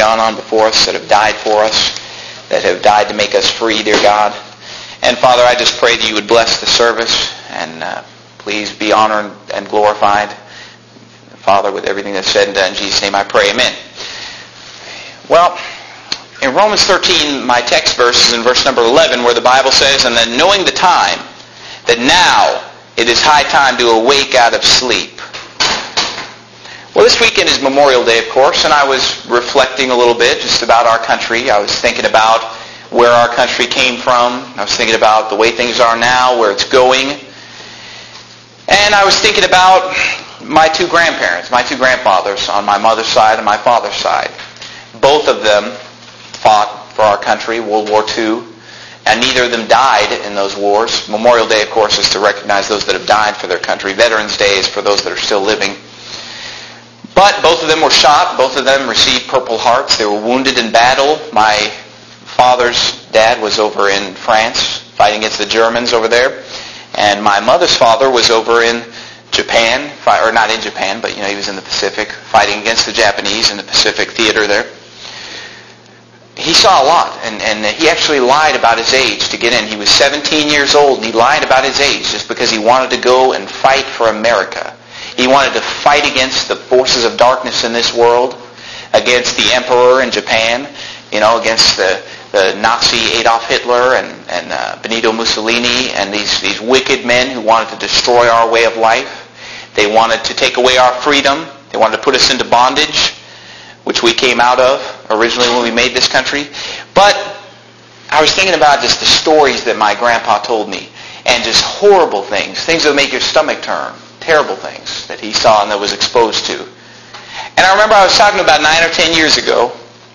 gone on before us, that have died for us, that have died to make us free, dear God. And Father, I just pray that you would bless the service and please be honored and glorified, Father, with everything that's said and done. In Jesus' name I pray, amen. Well, in Romans 13, my text verse is in verse number 11, where the Bible says, "And then knowing the time, that now it is high time to awake out of sleep." Well, this weekend is Memorial Day, of course, and I was reflecting a little bit just about our country. I was thinking about where our country came from. I was thinking about the way things are now, where it's going. And I was thinking about my two grandparents, my two grandfathers on my mother's side and my father's side. Both of them fought for our country, World War II, and neither of them died in those wars. Memorial Day, of course, is to recognize those that have died for their country. Veterans Day is for those that are still living. But both of them were shot. Both of them received Purple Hearts. They were wounded in battle. My father's dad was over in France fighting against the Germans over there. And my mother's father was over in Japan, or not in Japan, but he was in the Pacific fighting against the Japanese in the Pacific theater there. He saw a lot, and he actually lied about his age to get in. He was 17 years old, and he lied about his age just because he wanted to go and fight for America. He wanted to fight against the forces of darkness in this world, against the emperor in Japan, against the Nazi Adolf Hitler and Benito Mussolini and these wicked men who wanted to destroy our way of life. They wanted to take away our freedom. They wanted to put us into bondage, which we came out of originally when we made this country. But I was thinking about just the stories that my grandpa told me, and just horrible things that would make your stomach turn, terrible things that he saw and that was exposed to. And I remember I was talking about 9 or 10 years ago,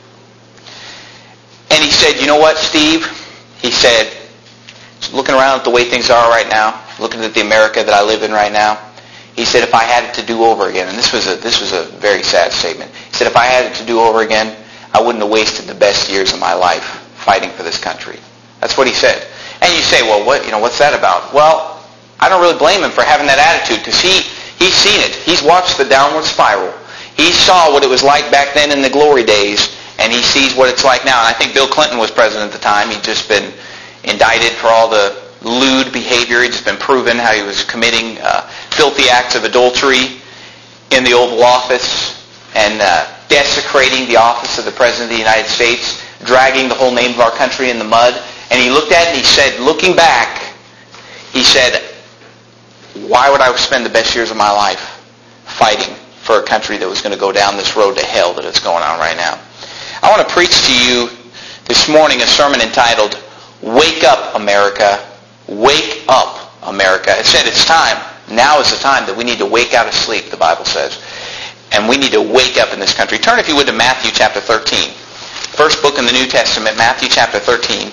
and he said, "You know what, Steve?" He said, looking around at the way things are right now, looking at the America that I live in right now, he said, "If I had it to do over again," and this was a very sad statement. He said, "If I had it to do over again, I wouldn't have wasted the best years of my life fighting for this country." That's what he said. And you say, "Well, what's that about?" Well, I don't really blame him for having that attitude, because he's seen it. He's watched the downward spiral. He saw what it was like back then in the glory days, and he sees what it's like now. And I think Bill Clinton was president at the time. He'd just been indicted for all the lewd behavior. He'd just been proven how he was committing filthy acts of adultery in the Oval Office and desecrating the office of the President of the United States, dragging the whole name of our country in the mud. And he looked at it and he said, looking back, he said, "Why would I spend the best years of my life fighting for a country that was going to go down this road to hell that it's going on right now?" I want to preach to you this morning a sermon entitled, "Wake Up, America. Wake Up, America." It said it's time. Now is the time that we need to wake out of sleep, the Bible says. And we need to wake up in this country. Turn, if you would, to Matthew chapter 13. First book in the New Testament, Matthew chapter 13.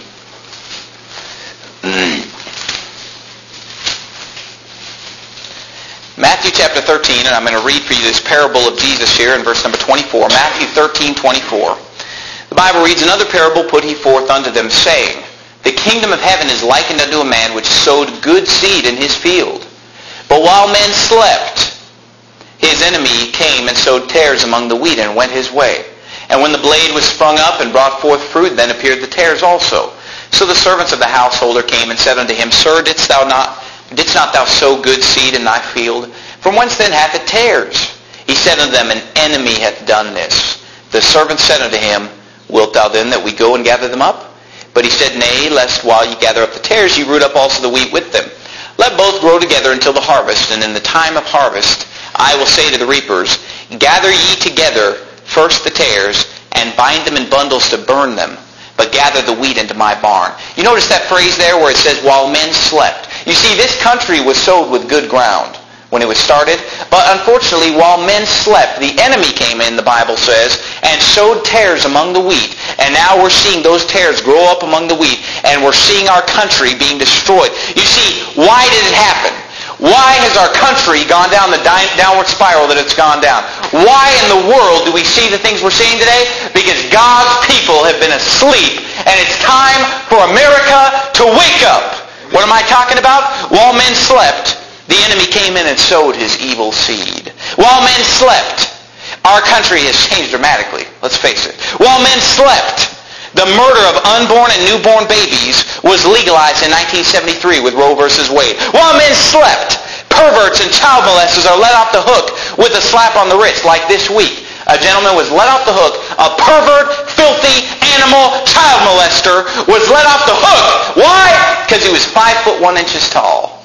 Matthew chapter 13, and I'm going to read for you this parable of Jesus here in verse number 24. Matthew 13:24. The Bible reads, "Another parable put he forth unto them, saying, The kingdom of heaven is likened unto a man which sowed good seed in his field. But while men slept, his enemy came and sowed tares among the wheat and went his way. And when the blade was sprung up and brought forth fruit, then appeared the tares also. So the servants of the householder came and said unto him, Sir, didst not thou sow good seed in thy field? From whence then hath it tares? He said unto them, An enemy hath done this. The servants said unto him, Wilt thou then that we go and gather them up? But he said, Nay, lest while ye gather up the tares, ye root up also the wheat with them. Let both grow together until the harvest, and in the time of harvest I will say to the reapers, Gather ye together first the tares, and bind them in bundles to burn them, but gather the wheat into my barn. You notice that phrase there where it says, while men slept. You see, this country was sowed with good ground when it was started, but unfortunately, while men slept, the enemy came in, the Bible says, and sowed tares among the wheat. And now we're seeing those tares grow up among the wheat, and we're seeing our country being destroyed. You see, why did it happen? Why has our country gone down the downward spiral that it's gone down? Why in the world do we see the things we're seeing today? Because God's people have been asleep, and it's time for America to wake up. What am I talking about? While men slept, the enemy came in and sowed his evil seed. While men slept, our country has changed dramatically. Let's face it. While men slept, the murder of unborn and newborn babies was legalized in 1973 with Roe versus Wade. While men slept, perverts and child molesters are let off the hook with a slap on the wrist, like this week. A gentleman was let off the hook. A pervert, filthy, animal child molester was let off the hook. Why? Because he was 5'1" tall.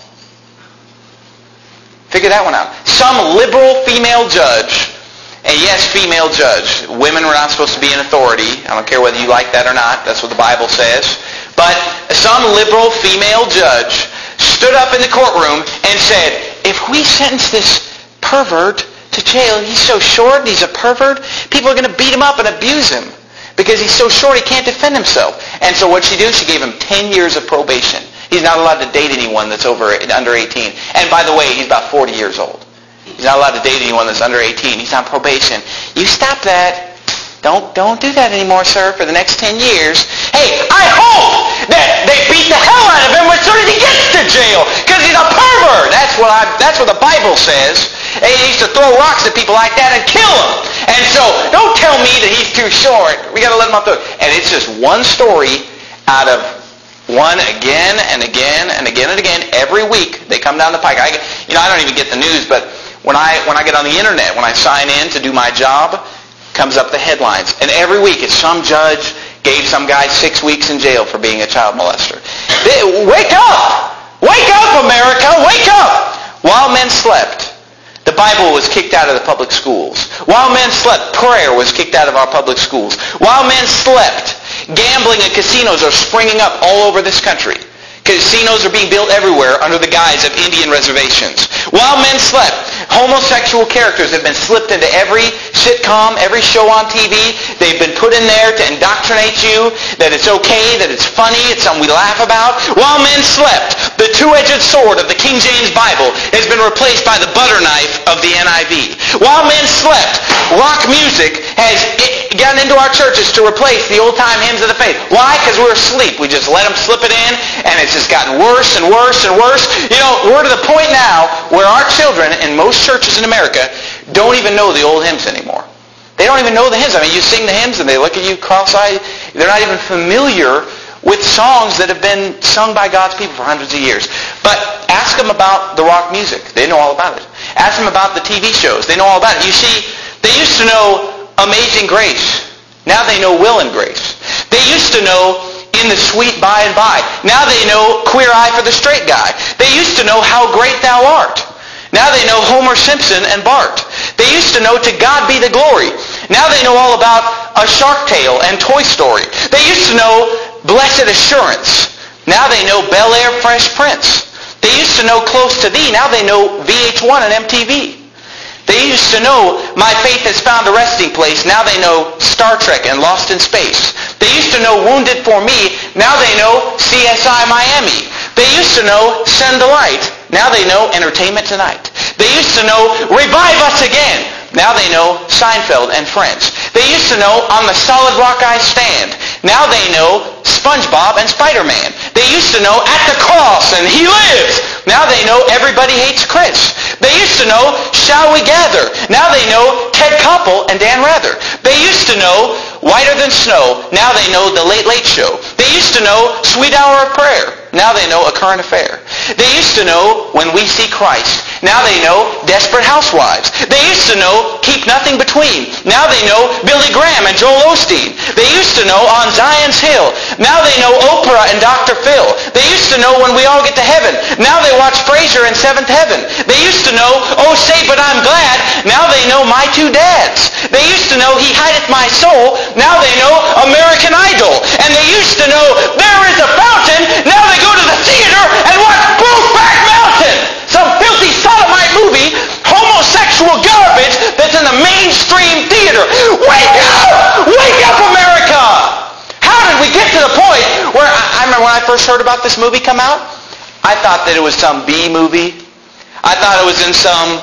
Figure that one out. Some liberal female judge, and yes, female judge. Women were not supposed to be in authority. I don't care whether you like that or not. That's what the Bible says. But some liberal female judge stood up in the courtroom and said, if we sentence this pervert to jail, he's so short, he's a pervert, people are going to beat him up and abuse him because he's so short he can't defend himself. And so what she did, she gave him 10 years of probation. He's not allowed to date anyone that's under 18. And by the way, he's about 40 years old. He's not allowed to date anyone that's under 18. He's on probation. You stop that. Don't do that anymore, sir, for the next 10 years. Hey, I hope that they beat the hell out of him as soon as he gets to jail, because he's a pervert. That's what the Bible says. They used to throw rocks at people like that and kill them. And so, don't tell me that he's too short. We got to let him off the hook. And it's just one story out of one again and again and again and again. Every week they come down the pike. I don't even get the news, but when I get on the internet, when I sign in to do my job, comes up the headlines. And every week it's some judge gave some guy 6 weeks in jail for being a child molester. Wake up! Wake up, America! Wake up! While men slept, the Bible was kicked out of the public schools. While men slept, prayer was kicked out of our public schools. While men slept, gambling and casinos are springing up all over this country. Casinos are being built everywhere under the guise of Indian reservations. While men slept, homosexual characters have been slipped into every sitcom, every show on TV. They've been put in there to indoctrinate you that it's okay, that it's funny, it's something we laugh about. While men slept, the two-edged sword of the King James Bible has been replaced by the butter knife of the NIV. While men slept, rock music has gotten into our churches to replace the old-time hymns of the faith. Why? Because we're asleep. We just let them slip it in, and it's just gotten worse and worse and worse. You know, we're to the point now where our children in most churches in America don't even know the old hymns anymore. They don't even know the hymns. I mean, you sing the hymns and they look at you cross-eyed. They're not even familiar with songs that have been sung by God's people for hundreds of years. But ask them about the rock music. They know all about it. Ask them about the TV shows. They know all about it. You see, they used to know Amazing Grace. Now they know Will and Grace. They used to know In the Sweet By and By. Now they know Queer Eye for the Straight Guy. They used to know How Great Thou Art. Now they know Homer Simpson and Bart. They used to know To God Be the Glory. Now they know all about A Shark Tale and Toy Story. They used to know Blessed Assurance. Now they know Bel Air Fresh Prince. They used to know Close to Thee. Now they know VH1 and MTV. They used to know My Faith Has Found a Resting Place. Now they know Star Trek and Lost in Space. They used to know Wounded for Me. Now they know CSI Miami. They used to know Send the Light. Now they know Entertainment Tonight. They used to know Revive Us Again. Now they know Seinfeld and Friends. They used to know On the Solid Rock I Stand. Now they know SpongeBob and Spider-Man. They used to know At the Cross and He Lives. Now they know Everybody Hates Chris. They used to know Shall We Gather. Now they know Ted Koppel and Dan Rather. They used to know Whiter Than Snow. Now they know The Late Late Show. They used to know Sweet Hour of Prayer. Now they know A Current Affair. They used to know When We See Christ. Now they know Desperate Housewives. They used to know Keep Nothing Between. Now they know Billy Graham and Joel Osteen. They used to know On Zion's Hill. Now they know Oprah and Dr. Phil. They used to know When We All Get to Heaven. Now they watch Frasier and Seventh Heaven. They used to know Oh Say But I'm Glad. Now they know My Two Dads. They used to know He Hideth My Soul. Now they know American Idol. And they used to know There Is a Fountain. Now they go to the theater and watch Brokeback Mountain. Some filthy sodomite movie, homosexual garbage that's in the mainstream theater. Wake up! Wake up, America! How did we get to the point where, I remember when I first heard about this movie come out, I thought that it was some B movie. I thought it was in some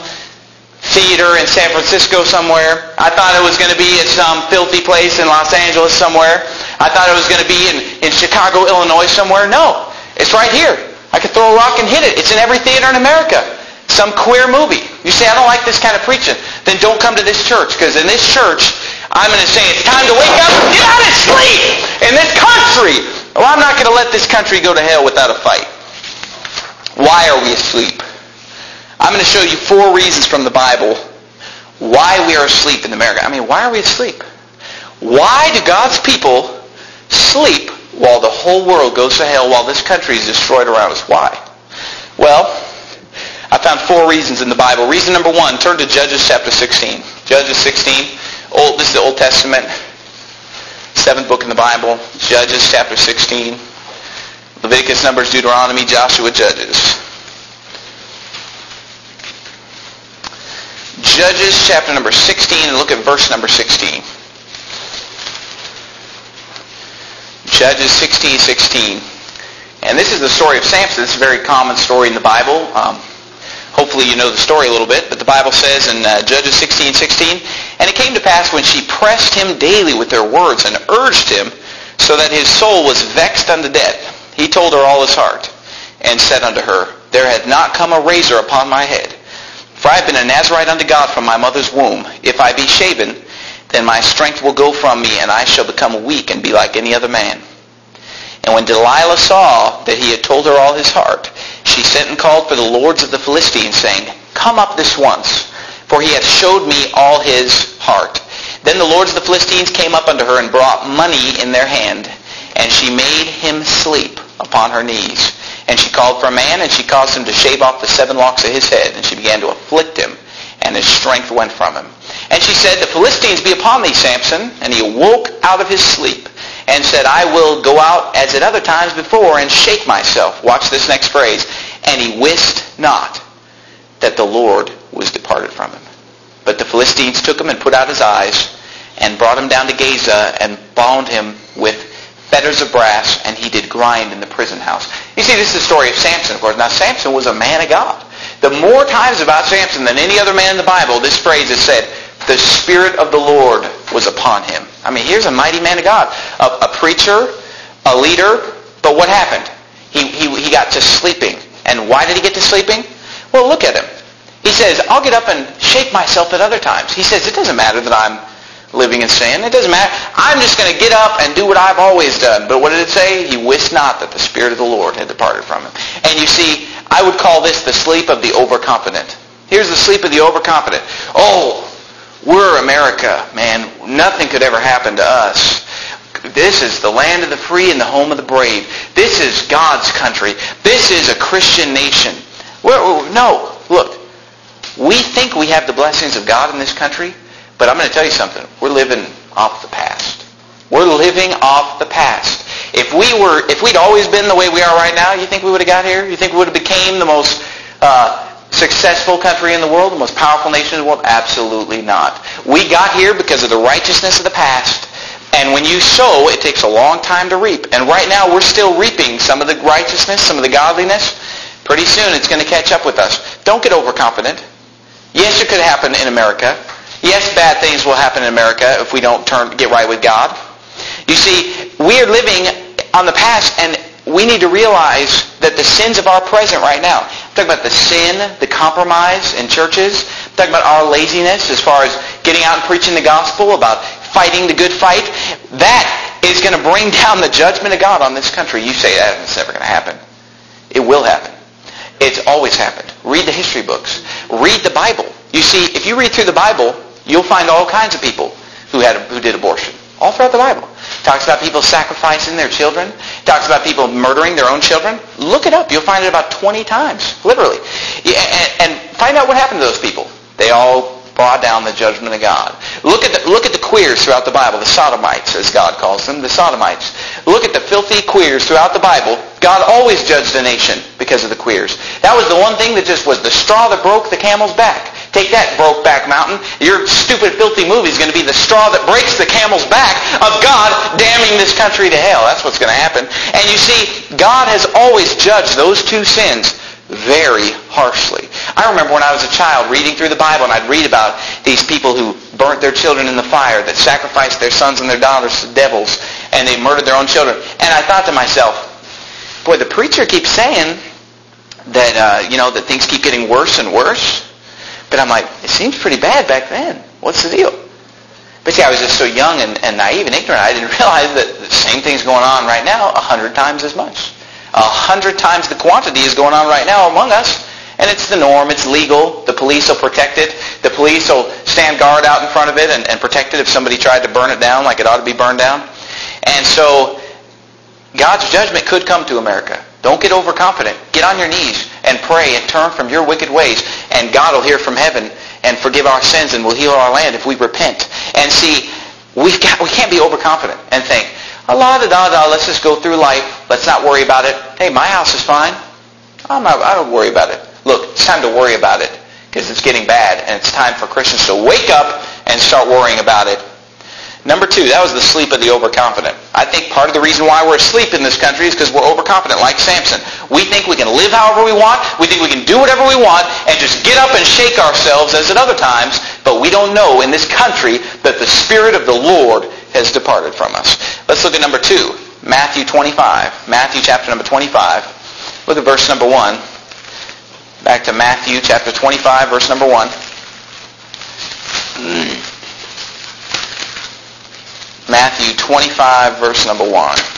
theater in San Francisco somewhere. I thought it was going to be at some filthy place in Los Angeles somewhere. I thought it was going to be in Chicago, Illinois somewhere. No, it's right here. I could throw a rock and hit it. It's in every theater in America. Some queer movie. You say, I don't like this kind of preaching. Then don't come to this church, because in this church, I'm going to say it's time to wake up and get out of sleep in this country. Well, I'm not going to let this country go to hell without a fight. Why are we asleep? I'm going to show you 4 reasons from the Bible why we are asleep in America. I mean, why are we asleep? Why do God's people sleep while the whole world goes to hell, while this country is destroyed around us? Why? Well, I found 4 reasons in the Bible. Reason number 1, turn to Judges chapter 16. Judges 16. This is the Old Testament, 7th book in the Bible. Judges chapter 16. Leviticus, Numbers, Deuteronomy, Joshua, Judges. Judges chapter number 16, and look at verse number 16. Judges 16:16. And this is the story of Samson. It's a very common story in the Bible. Hopefully you know the story a little bit, but the Bible says in Judges 16:16, "And it came to pass when she pressed him daily with her words and urged him, so that his soul was vexed unto death, he told her all his heart, and said unto her, There hath not come a razor upon my head. For I have been a Nazarite unto God from my mother's womb. If I be shaven, then my strength will go from me, and I shall become weak and be like any other man. And when Delilah saw that he had told her all his heart, she sent and called for the lords of the Philistines, saying, Come up this once, for he hath showed me all his heart. Then the lords of the Philistines came up unto her and brought money in their hand, and she made him sleep upon her knees. And she called for a man, and she caused him to shave off the 7 locks of his head, and she began to afflict him, and his strength went from him. And she said, The Philistines be upon thee, Samson. And he awoke out of his sleep, and said, I will go out as at other times before, and shake myself. Watch this next phrase. And he wist not that the Lord was departed from him. But the Philistines took him and put out his eyes, and brought him down to Gaza, and bound him with fetters of brass, and he did grind in the prison house. You see, this is the story of Samson, of course. Now, Samson was a man of God. The more times about Samson than any other man in the Bible, this phrase is said, the Spirit of the Lord was upon him. I mean, here's a mighty man of God. A preacher, a leader, but what happened? He got to sleeping. And why did he get to sleeping? Well, look at him. He says, I'll get up and shake myself at other times. He says, it doesn't matter that I'm living in sin. It doesn't matter. I'm just going to get up and do what I've always done. But what did it say? He wist not that the Spirit of the Lord had departed from him. And you see, I would call this the sleep of the overconfident. Here's the sleep of the overconfident. Oh, we're America, man. Nothing could ever happen to us. This is the land of the free and the home of the brave. This is God's country. This is a Christian nation. No, look. We think we have the blessings of God in this country, but I'm going to tell you something. We're living off the past. We're living off the past. If we'd always been the way we are right now, you think we would have got here? You think we would have became the most successful country in the world, the most powerful nation in the world? Absolutely not. We got here because of the righteousness of the past. And when you sow, it takes a long time to reap. And right now, we're still reaping some of the righteousness, some of the godliness. Pretty soon, it's going to catch up with us. Don't get overconfident. Yes, it could happen in America. Yes, bad things will happen in America if we don't get right with God. You see, we are living on the past, and we need to realize that the sins of our present right now, I'm talking about the sin, the compromise in churches, I'm talking about our laziness as far as getting out and preaching the gospel, about fighting the good fight, that is going to bring down the judgment of God on this country. You say that's never going to happen. It will happen. It's always happened. Read the history books. Read the Bible. You see, if you read through the Bible, you'll find all kinds of people who did abortion. All throughout the Bible. Talks about people sacrificing their children. Talks about people murdering their own children. Look it up. You'll find it about 20 times, literally. And find out what happened to those people. They all brought down the judgment of God. Look at the queers throughout the Bible, the sodomites, as God calls them, the sodomites. Look at the filthy queers throughout the Bible. God always judged a nation because of the queers. That was the one thing that just was the straw that broke the camel's back. Take that, Brokeback Mountain. Your stupid, filthy movie is going to be the straw that breaks the camel's back of God damning this country to hell. That's what's going to happen. And you see, God has always judged those two sins very harshly. I remember when I was a child reading through the Bible, and I'd read about these people who burnt their children in the fire, that sacrificed their sons and their daughters to devils, and they murdered their own children. And I thought to myself, boy, the preacher keeps saying that, that things keep getting worse and worse. But I'm like, it seems pretty bad back then. What's the deal? But see, I was just so young and naive and ignorant, I didn't realize that the same thing's going on right now 100 times as much. 100 times the quantity is going on right now among us. And it's the norm. It's legal. The police will protect it. The police will stand guard out in front of it and protect it if somebody tried to burn it down like it ought to be burned down. And so God's judgment could come to America. Don't get overconfident. Get on your knees and pray and turn from your wicked ways. And God will hear from heaven and forgive our sins and will heal our land if we repent. And see, we can't be overconfident and think, let's just go through life. Let's not worry about it. Hey, my house is fine. I don't worry about it. Look, it's time to worry about it because it's getting bad, and it's time for Christians to wake up and start worrying about it. Number 2, that was the sleep of the overconfident. I think part of the reason why we're asleep in this country is because we're overconfident, like Samson. We think we can live however we want. We think we can do whatever we want and just get up and shake ourselves as at other times, but we don't know in this country that the Spirit of the Lord has departed from us. Let's look at number 2, Matthew 25. Matthew chapter number 25. Look at verse number 1. Back to Matthew chapter 25, verse number 1. Matthew 25, verse number 1.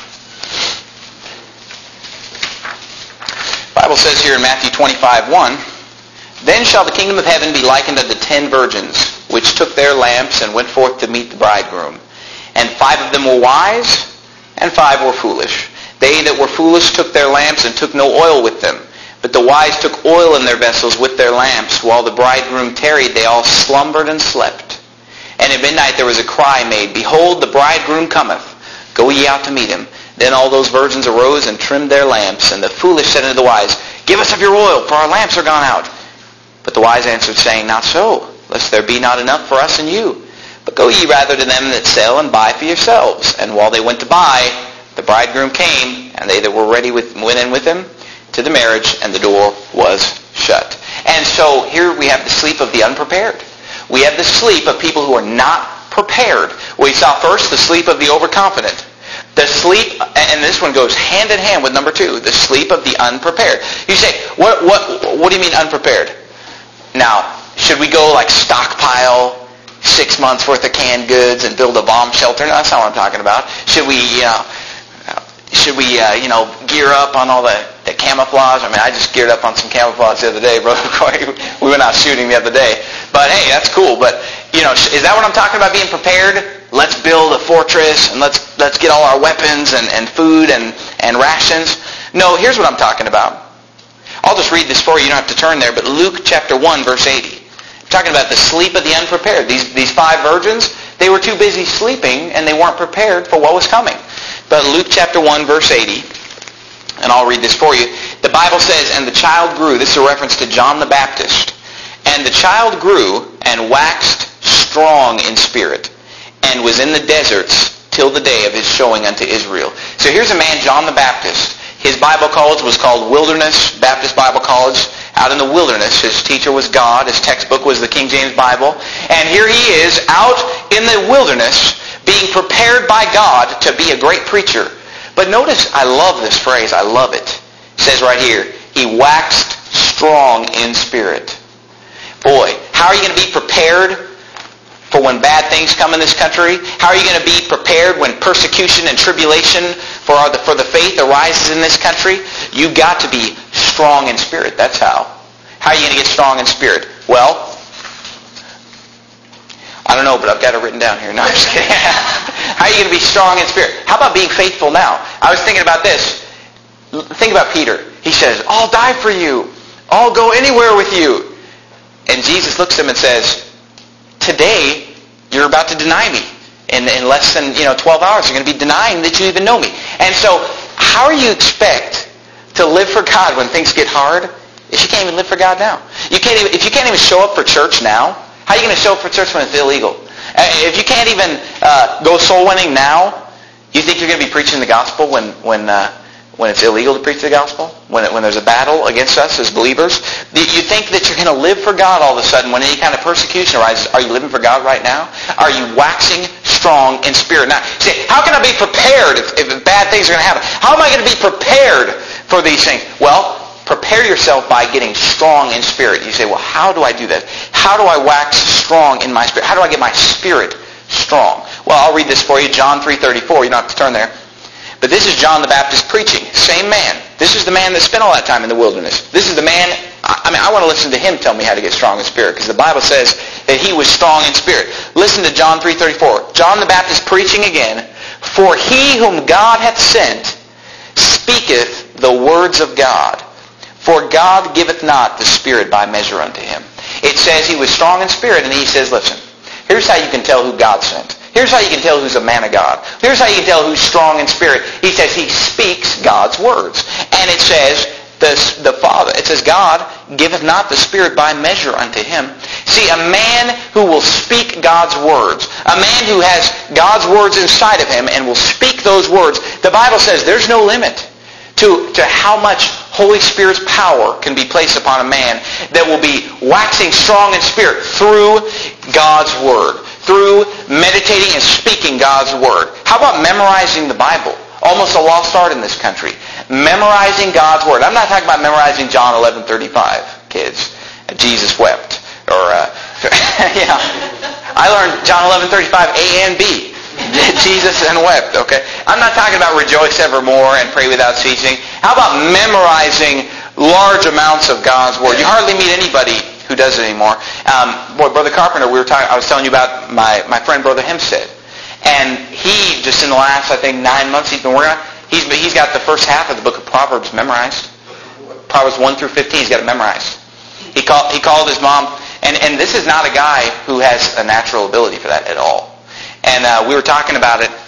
The Bible says here in Matthew 25, 1, "Then shall the kingdom of heaven be likened unto 10 virgins, which took their lamps and went forth to meet the bridegroom. And 5 of them were wise, and 5 were foolish. They that were foolish took their lamps and took no oil with them. But the wise took oil in their vessels with their lamps. While the bridegroom tarried, they all slumbered and slept. And at midnight there was a cry made, Behold, the bridegroom cometh. Go ye out to meet him. Then all those virgins arose and trimmed their lamps. And the foolish said unto the wise, Give us of your oil, for our lamps are gone out. But the wise answered, saying, Not so, lest there be not enough for us and you. But go ye rather to them that sell and buy for yourselves. And while they went to buy, the bridegroom came, and they that were ready went in with him to the marriage, and the door was shut." And so here we have the sleep of the unprepared. We have the sleep of people who are not prepared. We saw first the sleep of the overconfident. The sleep, and this one goes hand in hand with number 2, the sleep of the unprepared. You say, what do you mean unprepared? Now, should we go like stockpile 6 months worth of canned goods and build a bomb shelter? No, that's not what I'm talking about. Should we gear up on all the camouflage? I mean, I just geared up on some camouflage the other day, Brother Corey. We went out shooting the other day. But hey, that's cool. But, is that what I'm talking about, being prepared? Let's build a fortress and let's get all our weapons and food and rations. No, here's what I'm talking about. I'll just read this for you. You don't have to turn there. But Luke chapter 1, verse 80. I'm talking about the sleep of the unprepared. These 5 virgins, they were too busy sleeping and they weren't prepared for what was coming. But Luke chapter 1, verse 80, and I'll read this for you. The Bible says, "And the child grew," this is a reference to John the Baptist, "and the child grew and waxed strong in spirit, and was in the deserts till the day of his showing unto Israel." So here's a man, John the Baptist. His Bible college was called Wilderness Baptist Bible College, out in the wilderness. His teacher was God. His textbook was the King James Bible. And here he is out in the wilderness being prepared by God to be a great preacher. But notice, I love this phrase. I love it. It says right here, he waxed strong in spirit. Boy, how are you going to be prepared for when bad things come in this country? How are you going to be prepared when persecution and tribulation for the faith arises in this country? You've got to be strong in spirit. That's how. How are you going to get strong in spirit? Well, I don't know, but I've got it written down here. No, I'm just kidding. How are you going to be strong in spirit? How about being faithful now? I was thinking about this. Think about Peter. He says, I'll die for you. I'll go anywhere with you. And Jesus looks at him and says, today you're about to deny me. In less than 12 hours, you're going to be denying that you even know me. And so how do you expect to live for God when things get hard if you can't even live for God now? If you can't even show up for church now, how are you going to show up for church when it's illegal? If you can't even go soul winning now, you think you're going to be preaching the gospel when it's illegal to preach the gospel? When there's a battle against us as believers? You think that you're going to live for God all of a sudden when any kind of persecution arises? Are you living for God right now? Are you waxing strong in spirit? Now, you say, how can I be prepared if bad things are going to happen? How am I going to be prepared for these things? Well, prepare yourself by getting strong in spirit. You say, well, how do I do that? How do I wax strong in my spirit? How do I get my spirit strong. Well, I'll read this for you. John 3:34. You don't have to turn there. But this is John the Baptist preaching. Same man. This is the man that spent all that time in the wilderness. This is the man, I want to listen to him tell me how to get strong in spirit, because the Bible says that he was strong in spirit. Listen to John 3:34. John the Baptist preaching again. For he whom God hath sent speaketh the words of God. For God giveth not the Spirit by measure unto him. It says he was strong in spirit, and he says, listen, here's how you can tell who God sent. Here's how you can tell who's a man of God. Here's how you can tell who's strong in spirit. He says he speaks God's words. And it says, the Father, it says, God giveth not the Spirit by measure unto him. See, a man who will speak God's words, a man who has God's words inside of him and will speak those words, the Bible says there's no limit to how much Holy Spirit's power can be placed upon a man that will be waxing strong in spirit through God's Word, through meditating and speaking God's Word. How about memorizing the Bible? Almost a lost art in this country. Memorizing God's Word. I'm not talking about memorizing John 11:35, kids. Jesus wept. Or, yeah. I learned John 11:35 A and B. Jesus and wept, okay? I'm not talking about rejoice evermore and pray without ceasing. How about memorizing large amounts of God's Word? You hardly meet anybody who does it anymore. Brother Carpenter, I was telling you about my friend Brother Hempstead. And he, just in the last, I think, 9 months he's been working on, he's got the first half of the book of Proverbs memorized. Proverbs 1 through 15, he's got it memorized. He called his mom, and this is not a guy who has a natural ability for that at all. And we were talking about it,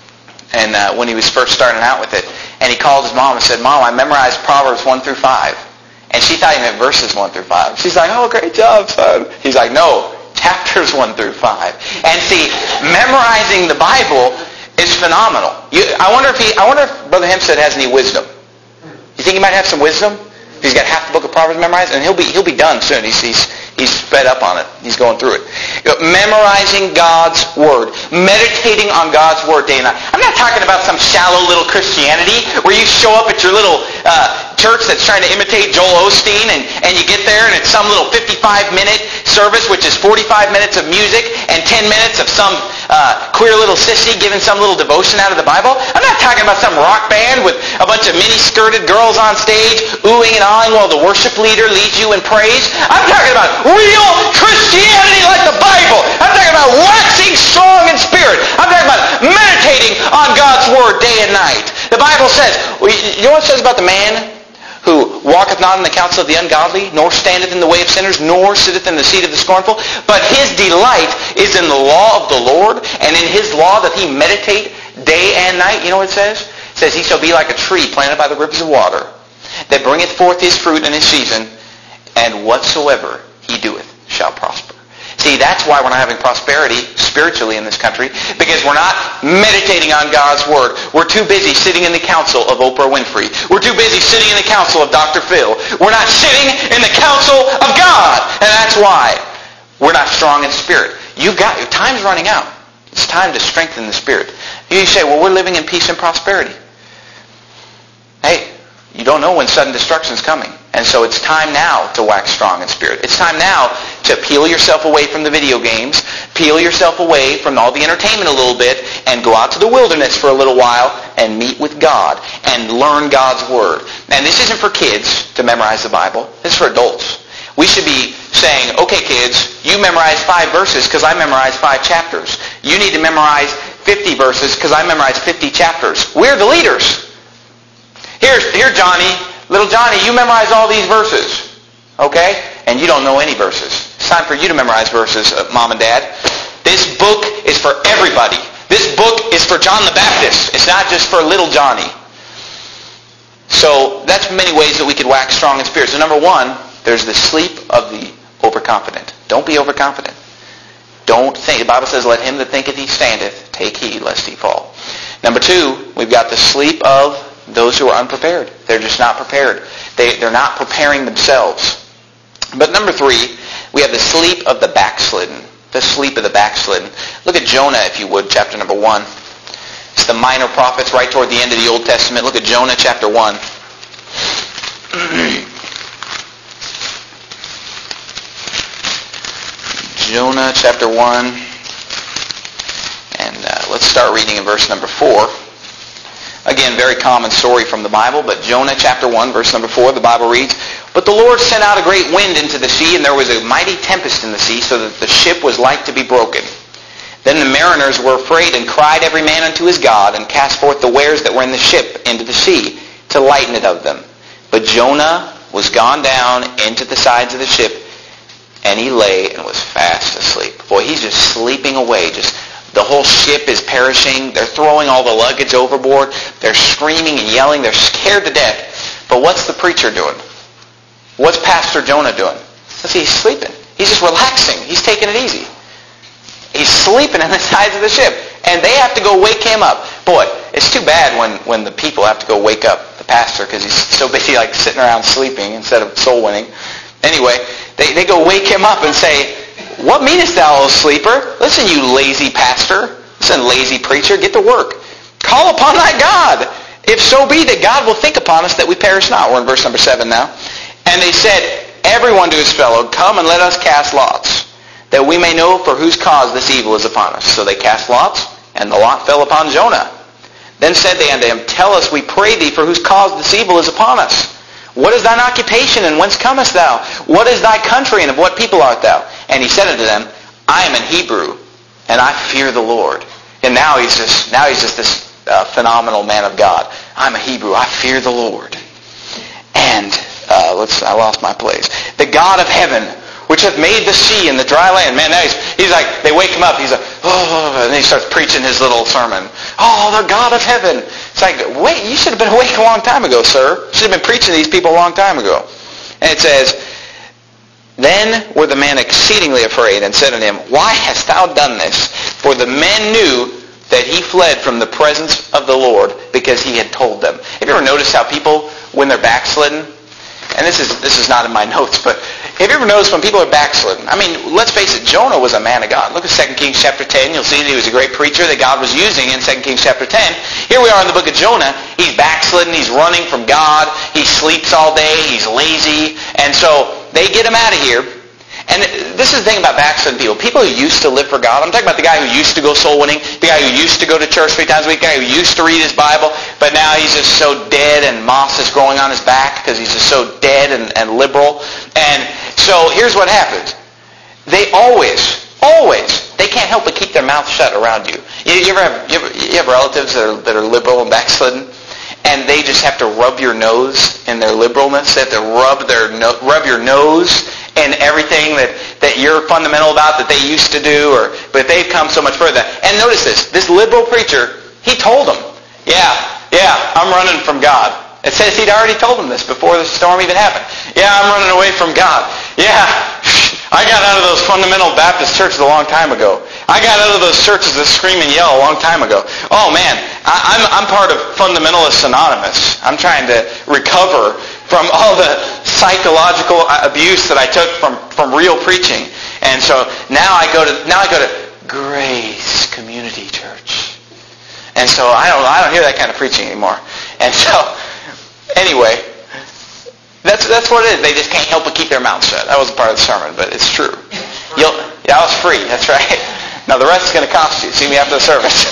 and when he was first starting out with it, and he called his mom and said, Mom, I memorized Proverbs 1 through 5. And she thought he meant verses 1 through 5. She's like, oh, great job, son. He's like, no, chapters 1 through 5. And see, memorizing the Bible is phenomenal. I wonder if Brother Hempstead has any wisdom. You think he might have some wisdom? He's got half the book of Proverbs memorized, and he'll be done soon. He's sped up on it. He's going through it. Memorizing God's Word. Meditating on God's Word day and night. I'm not talking about some shallow little Christianity where you show up at your little church that's trying to imitate Joel Osteen, and you get there and it's some little 55-minute service, which is 45 minutes of music and 10 minutes of some queer little sissy giving some little devotion out of the Bible. I'm not talking about some rock band with a bunch of mini-skirted girls on stage oohing and ahhing while the worship leader leads you in praise. I'm talking about real Christianity like the Bible. I'm talking about waxing strong in spirit. I'm talking about meditating on God's Word day and night. The Bible says, you know what it says about the man who walketh not in the counsel of the ungodly, nor standeth in the way of sinners, nor sitteth in the seat of the scornful, but his delight is in the law of the Lord, and in his law doth he meditate day and night. You know what it says? It says, he shall be like a tree planted by the rivers of water, that bringeth forth his fruit in his season, and whatsoever he doeth shall prosper. See, that's why we're not having prosperity spiritually in this country, because we're not meditating on God's Word. We're too busy sitting in the council of Oprah Winfrey. We're too busy sitting in the council of Dr. Phil. We're not sitting in the council of God. And that's why we're not strong in spirit. Your time's running out. It's time to strengthen the spirit. You say, well, we're living in peace and prosperity. Hey, you don't know when sudden destruction is coming. And so it's time now to wax strong in spirit. It's time now to peel yourself away from the video games, peel yourself away from all the entertainment a little bit, and go out to the wilderness for a little while and meet with God and learn God's Word. And this isn't for kids to memorize the Bible. This is for adults. We should be saying, okay, kids, you memorize 5 verses because I memorized 5 chapters. You need to memorize 50 verses because I memorized 50 chapters. We're the leaders. Here, Johnny. Little Johnny, you memorize all these verses, okay? And you don't know any verses. It's time for you to memorize verses, Mom and Dad. This book is for everybody. This book is for John the Baptist. It's not just for little Johnny. So that's many ways that we could wax strong in spirit. So number 1, there's the sleep of the overconfident. Don't be overconfident. Don't think. The Bible says, let him that thinketh he standeth take heed lest he fall. Number 2, we've got the sleep of those who are unprepared. They're just not prepared. They're not preparing themselves. But number 3, we have the sleep of the backslidden. The sleep of the backslidden. Look at Jonah, if you would, chapter number 1. It's the minor prophets right toward the end of the Old Testament. Look at Jonah chapter 1. Jonah chapter 1. Let's start reading in verse number 4. Again, very common story from the Bible, but Jonah chapter 1, verse number 4, the Bible reads, "But the Lord sent out a great wind into the sea, and there was a mighty tempest in the sea, so that the ship was like to be broken. Then the mariners were afraid and cried every man unto his God, and cast forth the wares that were in the ship into the sea, to lighten it of them. But Jonah was gone down into the sides of the ship, and he lay and was fast asleep." Boy, he's just sleeping away. Just the whole ship is perishing. They're throwing all the luggage overboard. They're screaming and yelling. They're scared to death. But what's the preacher doing? What's Pastor Jonah doing? He's sleeping. He's just relaxing. He's taking it easy. He's sleeping in the sides of the ship. And they have to go wake him up. Boy, it's too bad when the people have to go wake up the pastor because he's so busy like sitting around sleeping instead of soul winning. Anyway, they go wake him up and say, "What meanest thou, O sleeper? Listen, you lazy pastor. Listen, lazy preacher, get to work. Call upon thy God, if so be that God will think upon us that we perish not." We're in verse number 7 now. "And they said, everyone to his fellow, Come and let us cast lots, that we may know for whose cause this evil is upon us. So they cast lots, and the lot fell upon Jonah. Then said they unto him, Tell us, we pray thee, for whose cause this evil is upon us. What is thine occupation, and whence comest thou? What is thy country, and of what people art thou? And he said unto them, I am an Hebrew, and I fear the Lord." And now he's just this phenomenal man of God. "I'm a Hebrew, I fear the Lord. And I lost my place. The God of heaven, which hath made the sea and the dry land." Man, now he's like, they wake him up. He's like, "Oh," and he starts preaching his little sermon. "Oh, the God of heaven." It's like, wait, you should have been awake a long time ago, sir. You should have been preaching to these people a long time ago. And it says, "Then were the men exceedingly afraid, and said unto him, Why hast thou done this? For the men knew that he fled from the presence of the Lord, because he had told them." Have you ever noticed how people, when they're backslidden, and this is not in my notes, but have you ever noticed when people are backslidden? I mean, let's face it, Jonah was a man of God. Look at 2 Kings chapter 10. You'll see that he was a great preacher that God was using in 2 Kings chapter 10. Here we are in the book of Jonah. He's backslidden. He's running from God. He sleeps all day. He's lazy. And so they get him out of here. And this is the thing about backslidden people. People who used to live for God. I'm talking about the guy who used to go soul winning, the guy who used to go to church 3 times a week, the guy who used to read his Bible, but now he's just so dead and moss is growing on his back because he's just so dead and liberal. And so here's what happens. They always, they can't help but keep their mouth shut around you. You have relatives that are liberal and backslidden, and they just have to rub your nose in their liberalness. They have to rub your nose in everything that you're fundamental about that they used to do, but they've come so much further. And notice this liberal preacher, he told them, yeah, I'm running from God. It says he'd already told them this before the storm even happened. Yeah, I'm running away from God. Yeah, I got out of those fundamental Baptist churches a long time ago. I got out of those churches that scream and yell a long time ago. Oh man, I'm part of Fundamentalists Anonymous. I'm trying to recover from all the psychological abuse that I took from real preaching. And so now I go to Grace Community Church. And so I don't hear that kind of preaching anymore. And so anyway, that's what it is. They just can't help but keep their mouths shut. That wasn't part of the sermon, but it's true. I was free. That's right. Now the rest is going to cost you. See me after the service.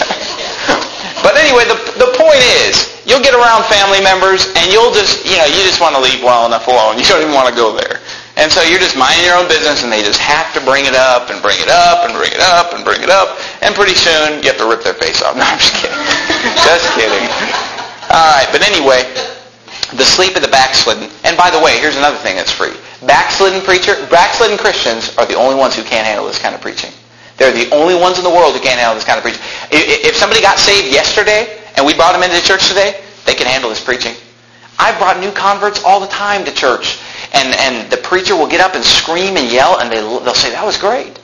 But anyway, the point is, you'll get around family members, and you just want to leave well enough alone. You don't even want to go there. And so you're just minding your own business, and they just have to bring it up, and bring it up, and bring it up, and bring it up, and pretty soon you have to rip their face off. No, I'm just kidding. Just kidding. All right, but anyway, the sleep of the backslidden. And by the way, here's another thing that's free. Backslidden Christians are the only ones who can't handle this kind of preaching. They're the only ones in the world who can't handle this kind of preaching. If somebody got saved yesterday and we brought them into the church today, they can handle this preaching. I've brought new converts all the time to church, and the preacher will get up and scream and yell, and they'll say, "That was great."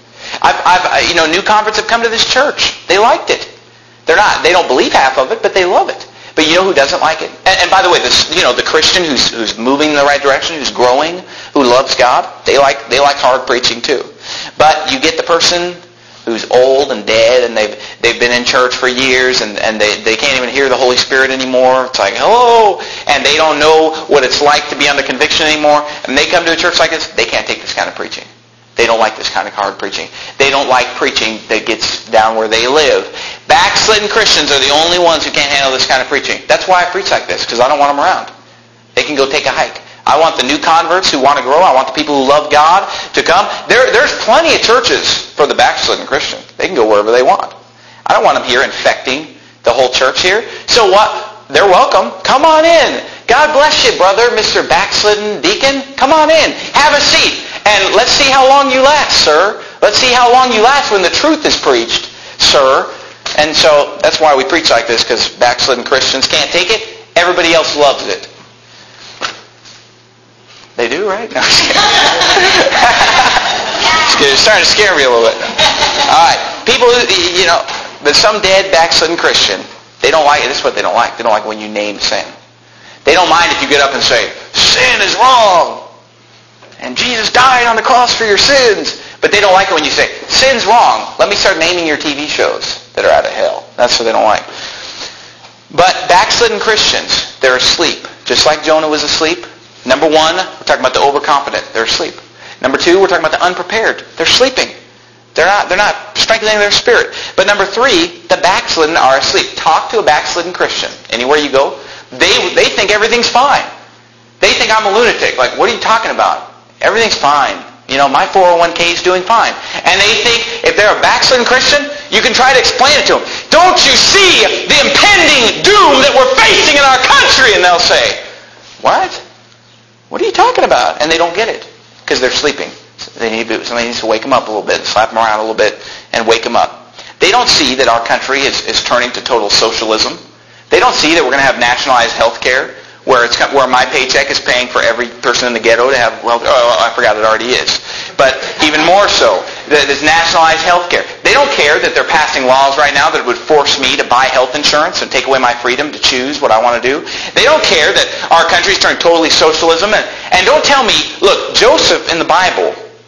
New converts have come to this church. They liked it. They don't believe half of it, but they love it. But you know who doesn't like it? And by the way, the Christian who's moving in the right direction, who's growing, who loves God, they like hard preaching too. But you get the person who's old and dead, and they've been in church for years, and they can't even hear the Holy Spirit anymore. It's like, hello, and they don't know what it's like to be under conviction anymore, and they come to a church like this, they can't take this kind of preaching. They don't like this kind of hard preaching. They don't like preaching that gets down where they live. Backslidden Christians are the only ones who can't handle this kind of preaching. That's why I preach like this, because I don't want them around. They can go take a hike. I want the new converts who want to grow. I want the people who love God to come. There's plenty of churches for the backslidden Christian. They can go wherever they want. I don't want them here infecting the whole church here. So what? They're welcome. Come on in. God bless you, brother, Mr. Backslidden Deacon. Come on in. Have a seat. And let's see how long you last, sir. Let's see how long you last when the truth is preached, sir. And so that's why we preach like this, because backslidden Christians can't take it. Everybody else loves it. They do, right? No, just kidding. It's starting to scare me a little bit. All right. People who, but some dead backslidden Christian, they don't like it. This is what they don't like. They don't like when you name sin. They don't mind if you get up and say, sin is wrong. And Jesus died on the cross for your sins. But they don't like it when you say, sin's wrong. Let me start naming your TV shows that are out of hell. That's what they don't like. But backslidden Christians, they're asleep. Just like Jonah was asleep. Number one, we're talking about the overconfident. They're asleep. Number two, we're talking about the unprepared. They're sleeping. They're not strengthening their spirit. But number three, the backslidden are asleep. Talk to a backslidden Christian. Anywhere you go, they think everything's fine. They think I'm a lunatic. Like, what are you talking about? Everything's fine. My 401k is doing fine. And they think if they're a backslidden Christian, you can try to explain it to them. Don't you see the impending doom that we're facing in our country? And they'll say, what? What are you talking about? And they don't get it because they're sleeping. Somebody needs to wake them up a little bit, slap them around a little bit, and wake them up. They don't see that our country is turning to total socialism. They don't see that we're going to have nationalized health care where my paycheck is paying for every person in the ghetto to have well. Oh, I forgot it already is. But even more so, there's nationalized health care. They don't care that they're passing laws right now that would force me to buy health insurance and take away my freedom to choose what I want to do. They don't care that our country's turned totally socialism. And don't tell me, look, Joseph in the Bible,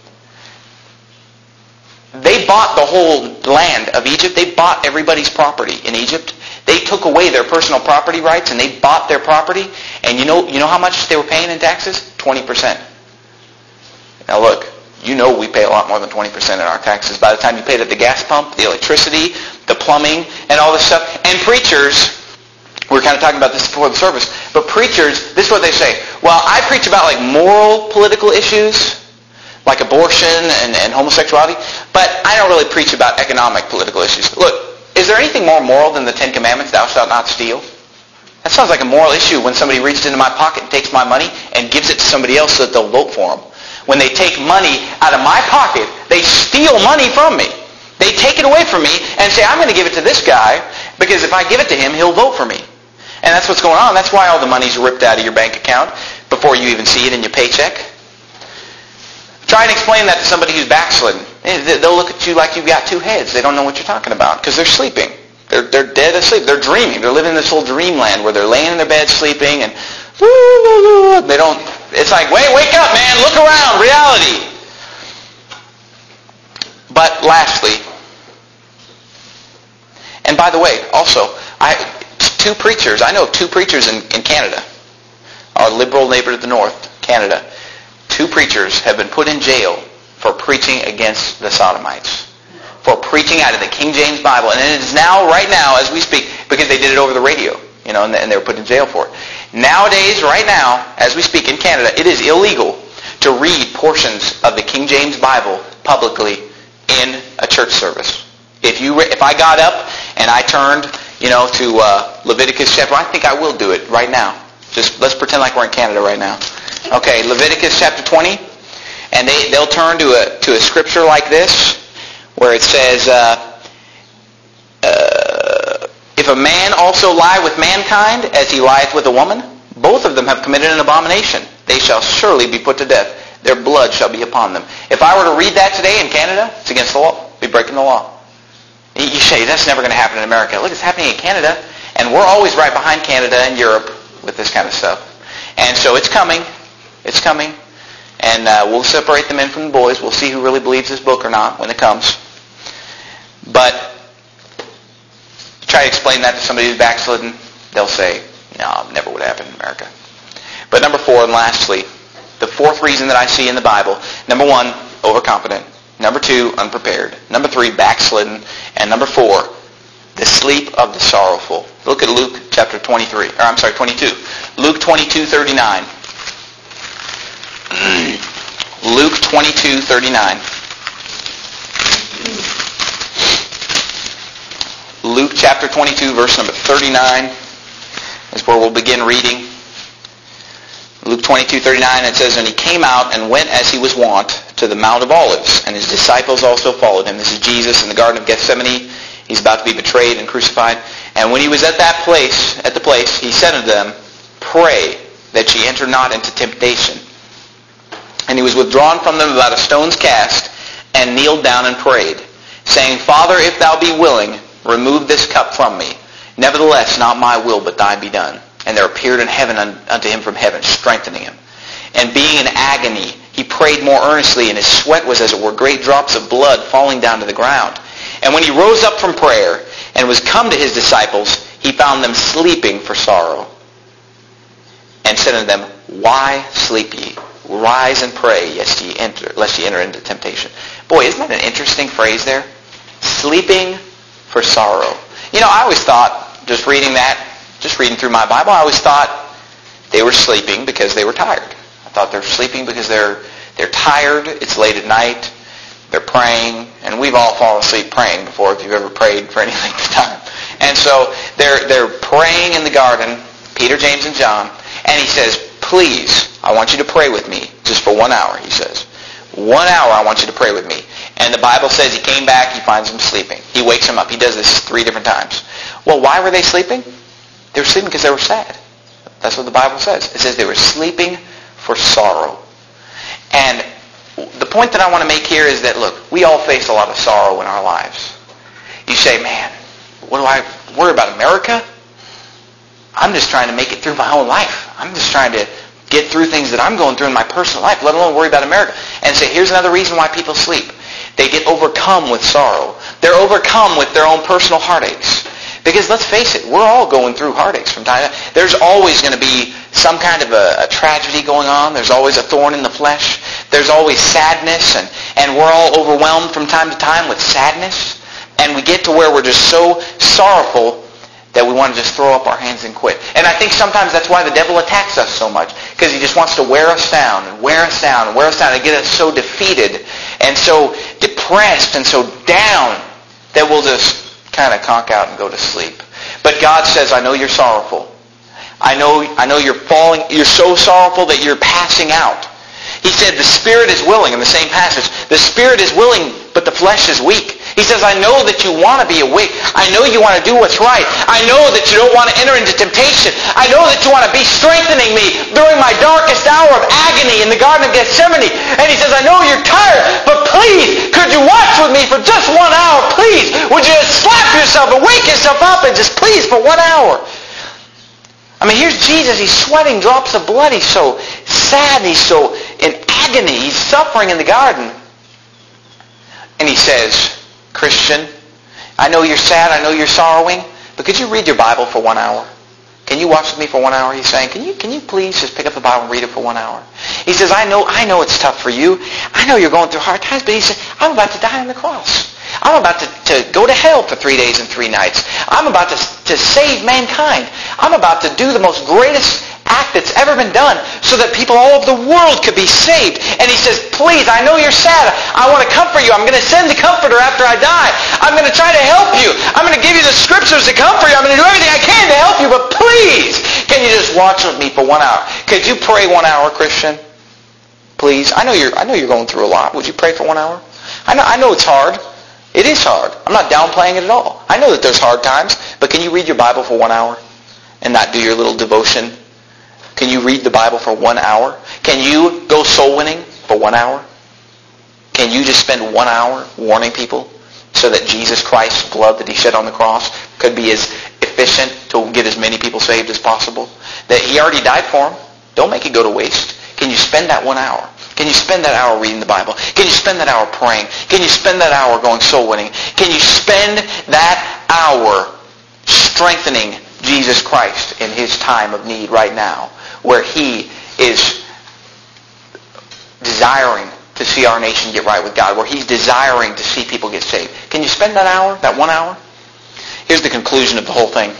they bought the whole land of Egypt. They bought everybody's property in Egypt. They took away their personal property rights and they bought their property. And you know how much they were paying in taxes? 20%. Now look, we pay a lot more than 20% in our taxes. By the time you paid at the gas pump, the electricity, the plumbing, and all this stuff. And preachers, we were kind of talking about this before the service, but preachers, this is what they say. Well, I preach about like moral political issues, like abortion and homosexuality, but I don't really preach about economic political issues. Look, is there anything more moral than the Ten Commandments, thou shalt not steal? That sounds like a moral issue when somebody reaches into my pocket and takes my money and gives it to somebody else so that they'll vote for them. When they take money out of my pocket, they steal money from me. They take it away from me and say, I'm going to give it to this guy because if I give it to him, he'll vote for me. And that's what's going on. That's why all the money's ripped out of your bank account before you even see it in your paycheck. Try and explain that to somebody who's backslidden. They'll look at you like you've got two heads. They don't know what you're talking about because they're sleeping. They're dead asleep. They're dreaming. They're living in this whole dreamland where they're laying in their bed sleeping and they don't. It's like, wake up, man. Look around. Reality. But lastly, and by the way, also, I know of two preachers in Canada, our liberal neighbor to the north, Canada. Two preachers have been put in jail for preaching against the Sodomites, for preaching out of the King James Bible. And it is now, right now, as we speak, because they did it over the radio, and they were put in jail for it. Nowadays, right now, as we speak in Canada, it is illegal to read portions of the King James Bible publicly in a church service. If I got up and I turned, to Leviticus chapter, I think I will do it right now. Just let's pretend like we're in Canada right now. Okay, Leviticus chapter 20, and they'll turn to a scripture like this, where it says, if a man also lie with mankind as he lieth with a woman, both of them have committed an abomination. They shall surely be put to death. Their blood shall be upon them. If I were to read that today in Canada, it's against the law. Be breaking the law. You say, that's never going to happen in America. Look, it's happening in Canada, and we're always right behind Canada and Europe with this kind of stuff. And so it's coming. It's coming. And we'll separate the men from the boys. We'll see who really believes this book or not when it comes. But try to explain that to somebody who's backslidden, they'll say, no, it never would happen in America. But number 4, and lastly, the fourth reason that I see in the Bible, number 1, overconfident. Number 2, unprepared. Number 3, backslidden. And number 4, The sleep of the sorrowful. Look at Luke chapter 22. Luke 22:39. Luke 22:39. Luke chapter 22, verse number 39 is where we'll begin reading. Luke 22:39, it says, "And he came out and went as he was wont to the Mount of Olives, and his disciples also followed him." This is Jesus in the Garden of Gethsemane. He's about to be betrayed and crucified. "And when he was at the place, he said unto them, Pray that ye enter not into temptation. And he was withdrawn from them about a stone's cast, and kneeled down and prayed, saying, Father, if thou be willing, remove this cup from me. Nevertheless, not my will, but thine be done. And there appeared in heaven unto him from heaven, strengthening him. And being in agony, he prayed more earnestly, and his sweat was as it were great drops of blood falling down to the ground. And when he rose up from prayer, and was come to his disciples, he found them sleeping for sorrow. And said unto them, Why sleep ye? Rise and pray, lest ye enter into temptation." Boy, isn't that an interesting phrase there? Sleeping for sorrow. You know, I always thought, just reading through my Bible, I always thought they were sleeping because they were tired. I thought they're sleeping because they're tired, it's late at night, they're praying, and we've all fallen asleep praying before if you've ever prayed for any length of time. And so they're praying in the garden, Peter, James, and John, and he says, "Please, I want you to pray with me just for 1 hour," he says. 1 hour I want you to pray with me. And the Bible says he came back, he finds them sleeping. He wakes them up. He does this 3 different times. Well, why were they sleeping? They were sleeping because they were sad. That's what the Bible says. It says they were sleeping for sorrow. And the point that I want to make here is that, look, we all face a lot of sorrow in our lives. You say, man, what do I worry about America? I'm just trying to make it through my own life. I'm just trying to get through things that I'm going through in my personal life, let alone worry about America. And say, here's another reason why people sleep. They get overcome with sorrow. They're overcome with their own personal heartaches. Because let's face it, we're all going through heartaches from time to time. There's always going to be some kind of a tragedy going on. There's always a thorn in the flesh. There's always sadness, and we're all overwhelmed from time to time with sadness. And we get to where we're just so sorrowful that we want to just throw up our hands and quit. And I think sometimes that's why the devil attacks us so much, because he just wants to wear us down and wear us down and wear us down and get us so defeated and so depressed and so down that we'll just kind of conk out and go to sleep. But God says, I know you're sorrowful. I know you're falling. You're so sorrowful that you're passing out. He said the spirit is willing in the same passage. The spirit is willing, but the flesh is weak. He says, I know that you want to be awake. I know you want to do what's right. I know that you don't want to enter into temptation. I know that you want to be strengthening me during my darkest hour of agony in the Garden of Gethsemane. And he says, I know you're tired, but please, could you watch with me for just 1 hour? Please, would you just slap yourself and wake yourself up and just please for 1 hour? I mean, here's Jesus. He's sweating drops of blood. He's so sad. He's so in agony. He's suffering in the garden. And he says, Christian, I know you're sad. I know you're sorrowing. But could you read your Bible for 1 hour? Can you watch with me for 1 hour? He's saying, can you please just pick up the Bible and read it for 1 hour? He says, I know it's tough for you. I know you're going through hard times. But he said, I'm about to die on the cross. I'm about to go to hell for 3 days and 3 nights. I'm about to save mankind. I'm about to do the most greatest act that's ever been done so that people all over the world could be saved. And he says, please, I know you're sad. I want to comfort you. I'm going to send the comforter after I die. I'm going to try to help you. I'm going to give you the scriptures to comfort you. I'm going to do everything I can to help you. But please, can you just watch with me for 1 hour? Could you pray 1 hour, Christian? Please. I know you're going through a lot. Would you pray for 1 hour? I know it's hard. It is hard. I'm not downplaying it at all. I know that there's hard times, but can you read your Bible for 1 hour and not do your little devotion? Can you read the Bible for 1 hour? Can you go soul winning for 1 hour? Can you just spend 1 hour warning people so that Jesus Christ's blood that he shed on the cross could be as efficient to get as many people saved as possible? That he already died for them. Don't make it go to waste. Can you spend that 1 hour? Can you spend that hour reading the Bible? Can you spend that hour praying? Can you spend that hour going soul winning? Can you spend that hour strengthening Jesus Christ in his time of need right now, where he is desiring to see our nation get right with God, where he's desiring to see people get saved? Can you spend that hour, that 1 hour? Here's the conclusion of the whole thing.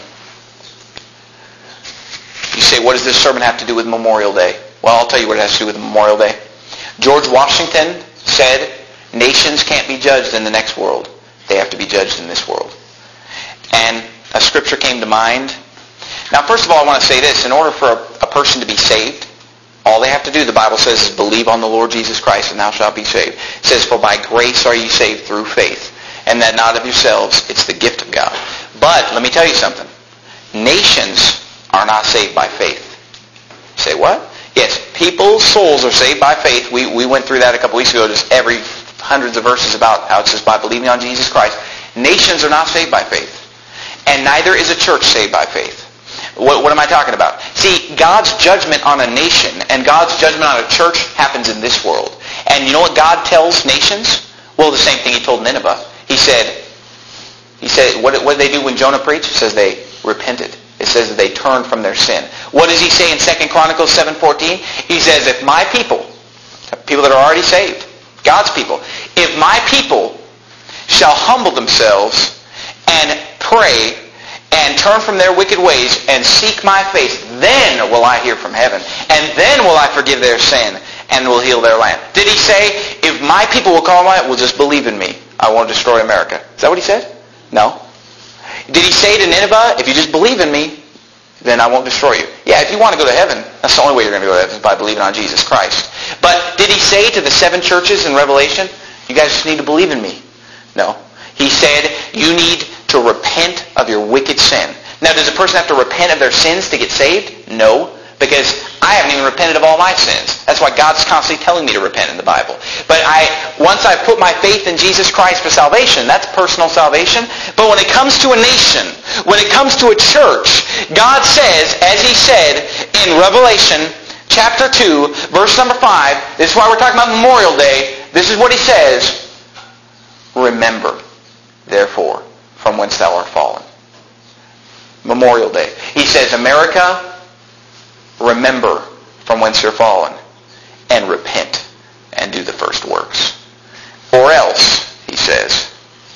You say, what does this sermon have to do with Memorial Day? Well, I'll tell you what it has to do with Memorial Day. George Washington said, nations can't be judged in the next world. They have to be judged in this world. And a scripture came to mind. Now, first of all, I want to say this. In order for a person to be saved, all they have to do, the Bible says, is believe on the Lord Jesus Christ, and thou shalt be saved. It says, for by grace are ye saved through faith, and that not of yourselves. It's the gift of God. But, let me tell you something. Nations are not saved by faith. You say, what? Yes, people's souls are saved by faith. We went through that a couple weeks ago, just every hundreds of verses about how it says by believing on Jesus Christ. Nations are not saved by faith. And neither is a church saved by faith. What am I talking about? See, God's judgment on a nation and God's judgment on a church happens in this world. And you know what God tells nations? Well, the same thing he told Nineveh. He said, what did they do when Jonah preached? It says they repented. It says that they turned from their sin. What does he say in 2 Chronicles 7:14? He says, if my people that are already saved, God's people, if my people shall humble themselves and pray and turn from their wicked ways and seek my face, then will I hear from heaven, and then will I forgive their sin and will heal their land. Did he say, if my people will call on me, will just believe in me, I won't destroy America? Is that what he said? No. Did he say to Nineveh, if you just believe in me, then I won't destroy you? Yeah, if you want to go to heaven, that's the only way you're going to go to heaven, is by believing on Jesus Christ. But did he say to the 7 churches in Revelation, you guys just need to believe in me? No. He said, you need to repent of your wicked sin. Now, does a person have to repent of their sins to get saved? No, because I haven't even repented of all my sins. That's why God's constantly telling me to repent in the Bible. But once I put my faith in Jesus Christ for salvation, that's personal salvation. But when it comes to a nation, when it comes to a church, God says, as he said in Revelation chapter 2, verse number 5, this is why we're talking about Memorial Day. This is what he says, remember, therefore, from whence thou art fallen. Memorial Day. He says, America, remember from whence you're fallen, and repent and do the first works. Or else, he says,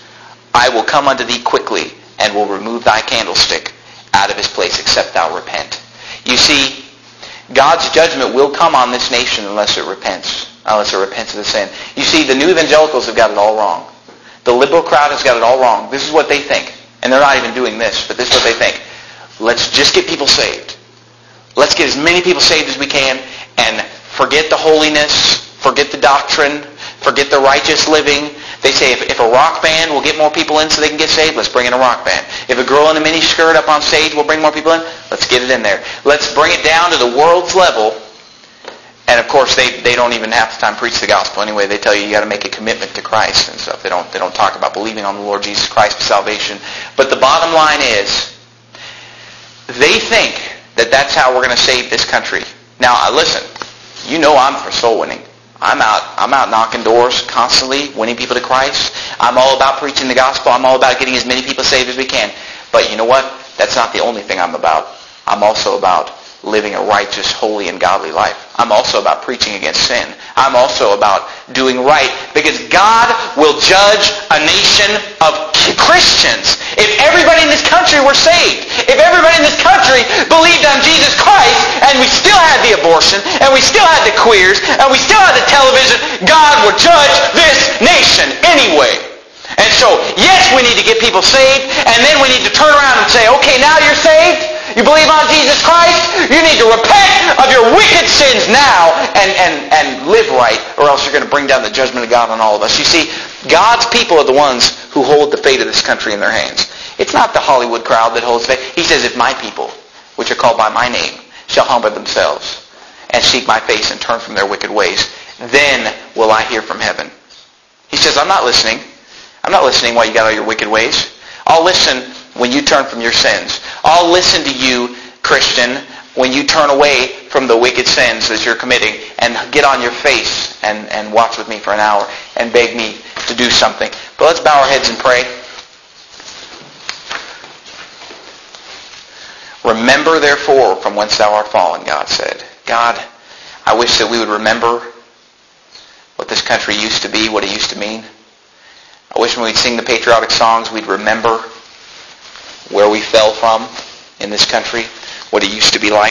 I will come unto thee quickly and will remove thy candlestick out of his place, except thou repent. You see, God's judgment will come on this nation unless it repents of the sin. You see, the new evangelicals have got it all wrong. The liberal crowd has got it all wrong. This is what they think. And they're not even doing this, but this is what they think. Let's just get people saved. Let's get as many people saved as we can and forget the holiness, forget the doctrine, forget the righteous living. They say if a rock band will get more people in so they can get saved, let's bring in a rock band. If a girl in a mini skirt up on stage will bring more people in, let's get it in there. Let's bring it down to the world's level. And of course, they don't even half the time preach the gospel anyway. They tell you got to make a commitment to Christ and stuff. They don't talk about believing on the Lord Jesus Christ for salvation. But the bottom line is, they think that that's how we're going to save this country. Now, listen, you know I'm for soul winning. I'm out knocking doors constantly, winning people to Christ. I'm all about preaching the gospel. I'm all about getting as many people saved as we can. But you know what? That's not the only thing I'm about. I'm also about living a righteous, holy, and godly life. I'm also about preaching against sin. I'm also about doing right, because God will judge a nation of Christians. If everybody in this country were saved, if everybody in this country believed on Jesus Christ, and we still had the abortion, and we still had the queers, and we still had the television, God would judge this nation anyway. And so, yes, we need to get people saved, and then we need to turn around and say, okay, now you're saved, you believe on Jesus Christ, you need to repent of your wicked sins now and live right, or else you're going to bring down the judgment of God on all of us. You see, God's people are the ones who hold the fate of this country in their hands. It's not the Hollywood crowd that holds fate. He says, if my people, which are called by my name, shall humble themselves and seek my face and turn from their wicked ways, then will I hear from heaven. He says, I'm not listening. I'm not listening while you got all your wicked ways. I'll listen when you turn from your sins. I'll listen to you, Christian, when you turn away from the wicked sins that you're committing and get on your face and watch with me for an hour and beg me to do something. But let's bow our heads and pray. Remember, therefore, from whence thou art fallen, God said. God, I wish that we would remember what this country used to be, what it used to mean. I wish when we'd sing the patriotic songs, we'd remember where we fell from in this country, what it used to be like.